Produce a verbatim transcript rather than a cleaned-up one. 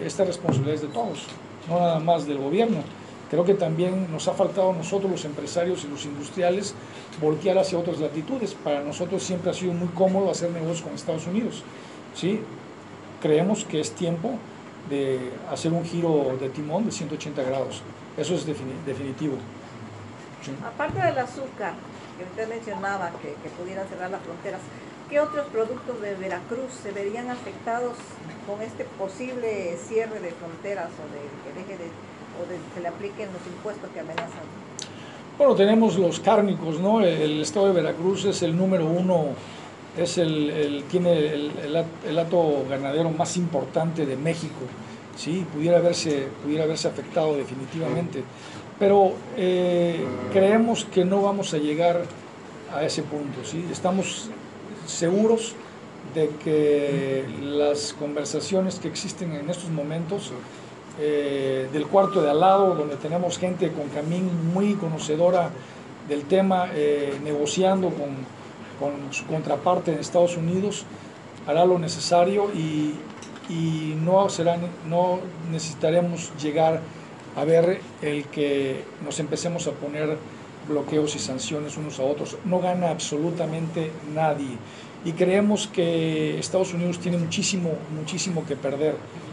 esta responsabilidad es de todos, no nada más del gobierno. Creo que también nos ha faltado a nosotros, los empresarios y los industriales, voltear hacia otras latitudes. Para nosotros siempre ha sido muy cómodo hacer negocios con Estados Unidos, ¿sí? Creemos que es tiempo de hacer un giro de timón de ciento ochenta grados. Eso es definitivo. Sí. Aparte del azúcar, que usted mencionaba que, que pudieran cerrar las fronteras, ¿qué otros productos de Veracruz se verían afectados con este posible cierre de fronteras o de que deje de, o de que se le apliquen los impuestos que amenazan? Bueno, tenemos los cárnicos, ¿no? El estado de Veracruz es el número uno, es el, el tiene el, el, el hato ganadero más importante de México, ¿sí? Pudiera verse, pudiera verse afectado definitivamente. Pero eh, creemos que no vamos a llegar a ese punto, ¿sí? Estamos seguros de que las conversaciones que existen en estos momentos, eh, del cuarto de al lado, donde tenemos gente con Camín muy conocedora del tema, eh, negociando con, con su contraparte en Estados Unidos, hará lo necesario y, y no, será, no necesitaremos llegar a ver el que nos empecemos a poner bloqueos y sanciones unos a otros. No gana absolutamente nadie y creemos que Estados Unidos tiene muchísimo, muchísimo que perder.